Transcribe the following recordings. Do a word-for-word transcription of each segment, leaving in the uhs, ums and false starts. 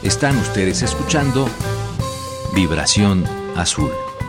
Están ustedes escuchando Vibración Azul.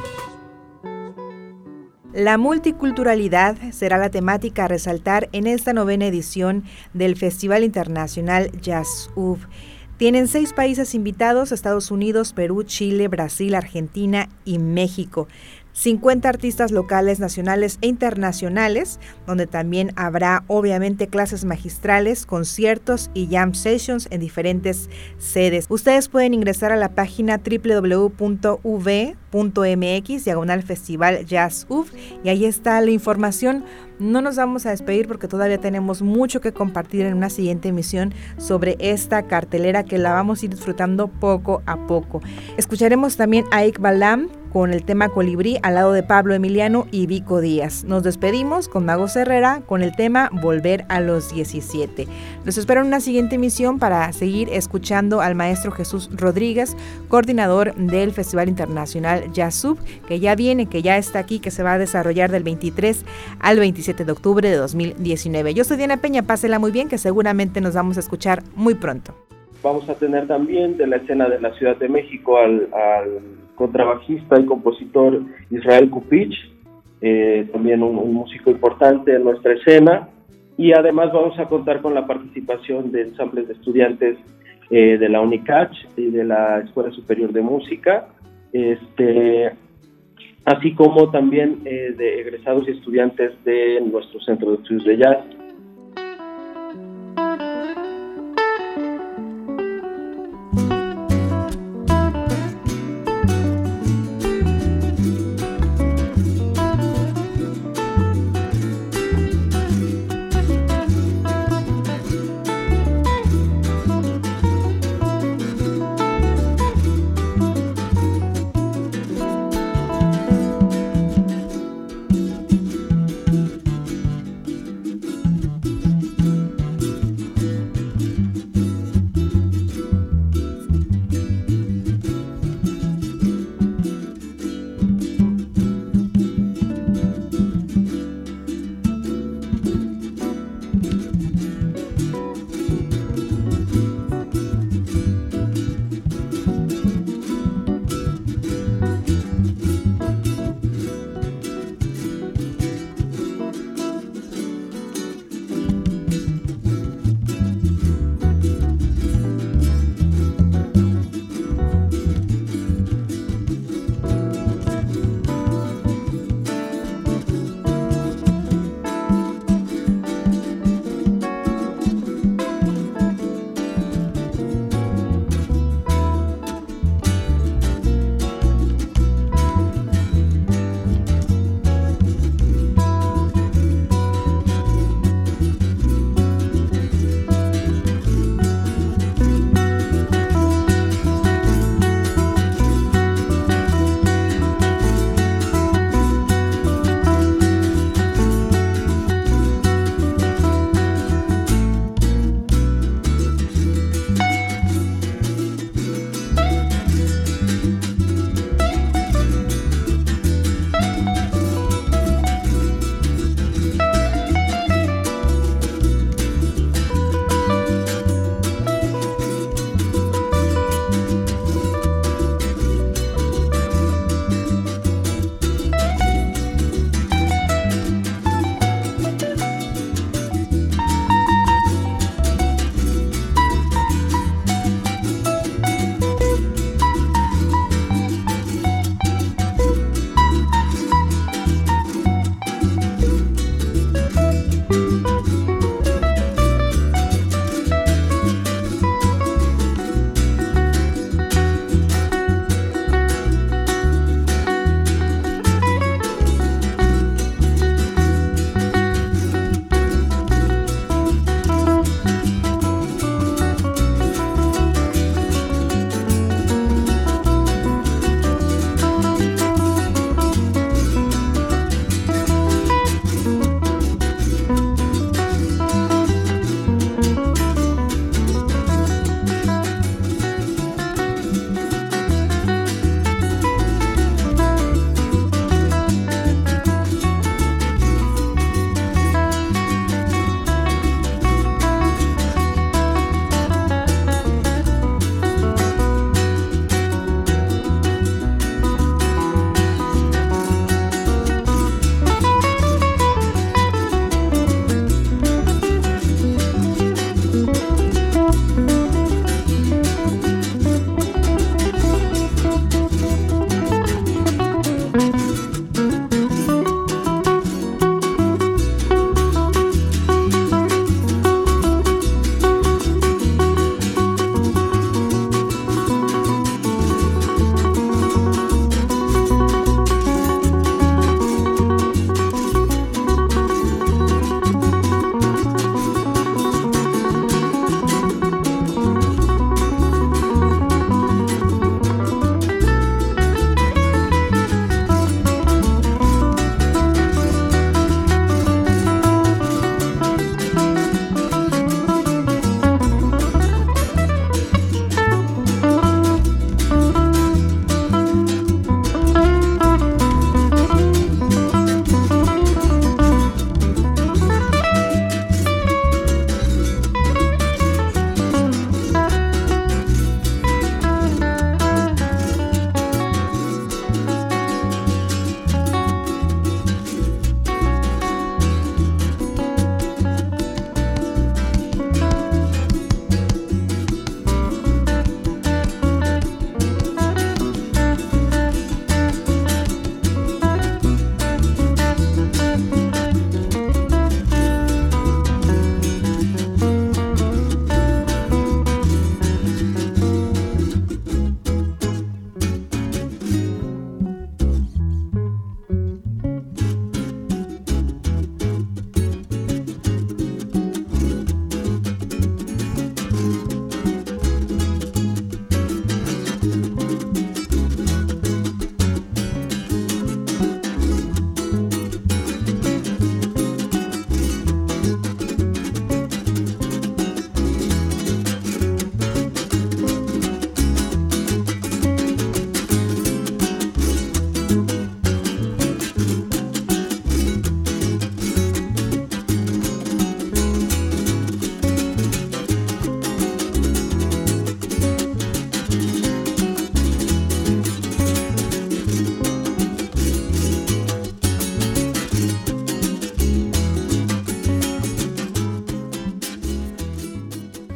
La multiculturalidad será la temática a resaltar en esta novena edición del Festival Internacional Jazzub. Tienen seis países invitados: Estados Unidos, Perú, Chile, Brasil, Argentina y México. cincuenta artistas locales, nacionales e internacionales, donde también habrá obviamente clases magistrales, conciertos y jam sessions en diferentes sedes. Ustedes pueden ingresar a la página doble u doble u doble u punto u v punto m x diagonal Festival Jazz U V y ahí está la información. No nos vamos a despedir porque todavía tenemos mucho que compartir en una siguiente emisión sobre esta cartelera que la vamos a ir disfrutando poco a poco. Escucharemos también a Iqbal Lam con el tema Colibrí al lado de Pablo Emiliano y Vico Díaz. Nos despedimos con Mago Herrera con el tema Volver a los diecisiete. Los espero en una siguiente emisión para seguir escuchando al maestro Jesús Rodríguez, coordinador del Festival Internacional Jazzub, que ya viene, que ya está aquí, que se va a desarrollar del veintitrés al veintisiete de octubre de dos mil diecinueve. Yo soy Diana Peña, pásela muy bien, que seguramente nos vamos a escuchar muy pronto. Vamos a tener también de la escena de la Ciudad de México al, al contrabajista y compositor Israel Kupich, eh, también un, un músico importante en nuestra escena, y además vamos a contar con la participación de ensambles de estudiantes eh, de la UNICACH y de la Escuela Superior de Música, este, así como también eh, de egresados y estudiantes de nuestro Centro de Estudios de Jazz.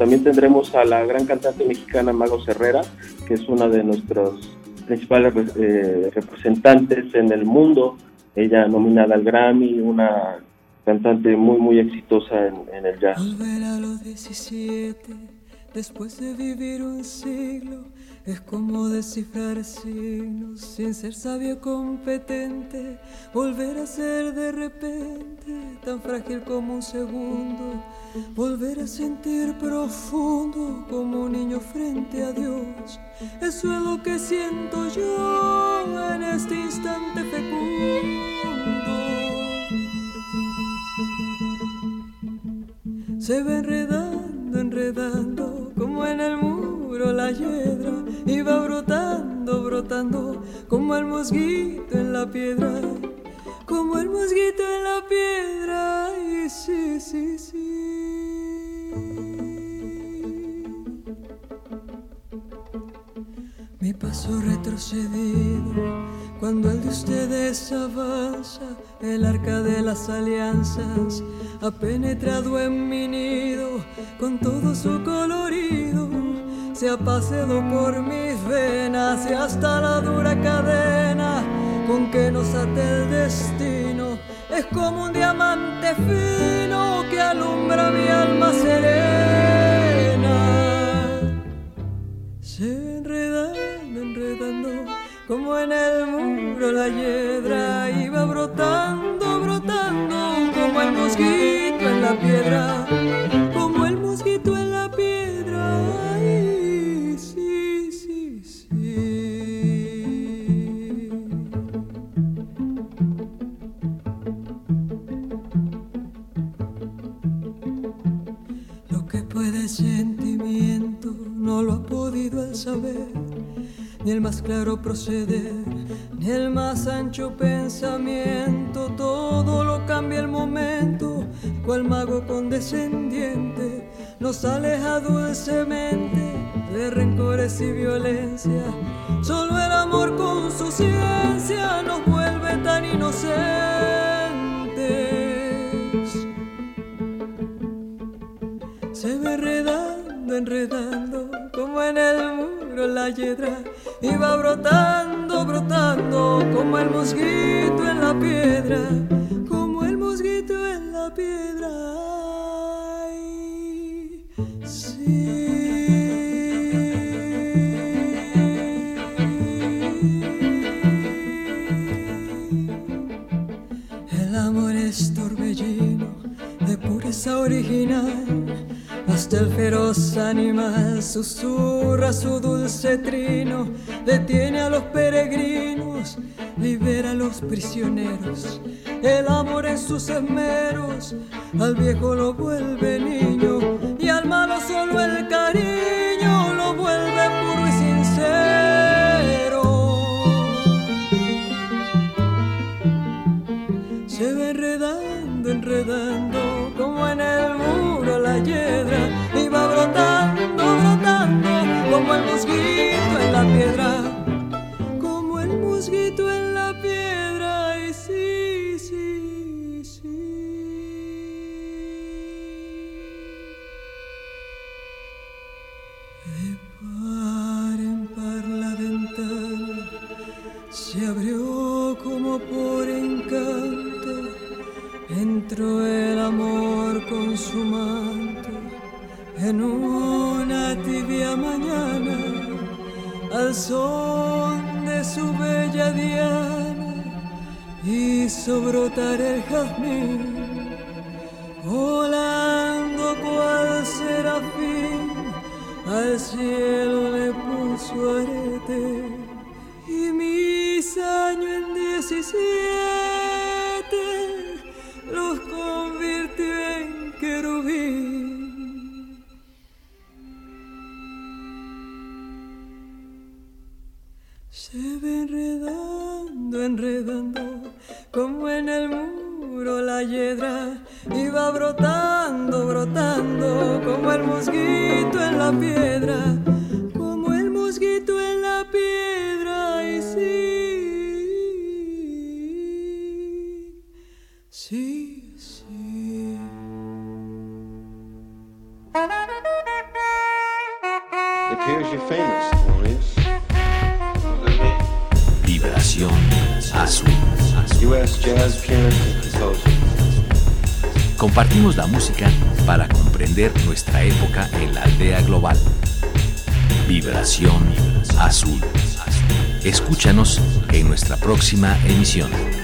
también tendremos a la gran cantante mexicana Magos Herrera, que es una de nuestros principales eh, representantes en el mundo. Ella nominada al Grammy, una cantante muy muy exitosa en, en el jazz. Volver a los diecisiete, después de vivir un siglo, es como descifrar signos sin ser sabio competente. Volver a ser de repente tan frágil como un segundo. Volver a sentir profundo como un niño frente a Dios. Eso es lo que siento yo en este instante fecundo. Se va enredando, enredando, como en el muro la hiedra, y va brotando, brotando, como el mosquito en la piedra, como el mosquito en la piedra, y sí, sí, sí. Mi paso retrocedido, cuando el de ustedes avanza, el arca de las alianzas ha penetrado en mi nido con todo su colorido. Se ha paseado por mis venas y hasta la dura cadena con que nos ata el destino es como un diamante fino que alumbra mi alma serena. Se enredando, enredando, como en el muro la hiedra, iba brotando, brotando, como el mosquito en la piedra, como el mosquito en la piedra, ay, sí, sí, sí. Lo que puede sentimiento no lo ha podido el saber, ni el más claro proceder, ni el más ancho pensamiento. Todo lo cambia el momento, cual mago condescendiente nos aleja dulcemente de rencores y violencia. Solo el amor con su ciencia nos vuelve tan inocentes. Se va enredando, enredando, como en el muro la hiedra, y va brotando, brotando, como el mosquito en la piedra, como el mosquito en la piedra, ay, sí. El amor es torbellino de pureza original. Hasta el feroz animal susurra su dulce trino, detiene a los peregrinos, libera a los prisioneros. El amor en sus esmeros al viejo lo vuelve niño, y al malo solo el cariño lo vuelve puro y sincero. Se va enredando, enredando, como en el muro la hiedra, y va brotando, brotando, como el mosquito en la piedra, como el mosquito en la piedra, y sí, sí, sí. De par en par la ventana se abrió como por encanto. Entró el amor con su manto en una tibia mañana, al son de su bella diana, hizo brotar el jazmín, volando cual serafín, al cielo le puso arete, y mis años en diecisiete los convirtió en querubín. Se va enredando, enredando, como en el muro la hiedra, y va brotando, brotando, como el mosquito en la piedra, como el mosquito en la piedra, y sí, sí, sí. Vibración Azul. Compartimos la música para comprender nuestra época en la aldea global. Vibración Azul. Escúchanos en nuestra próxima emisión.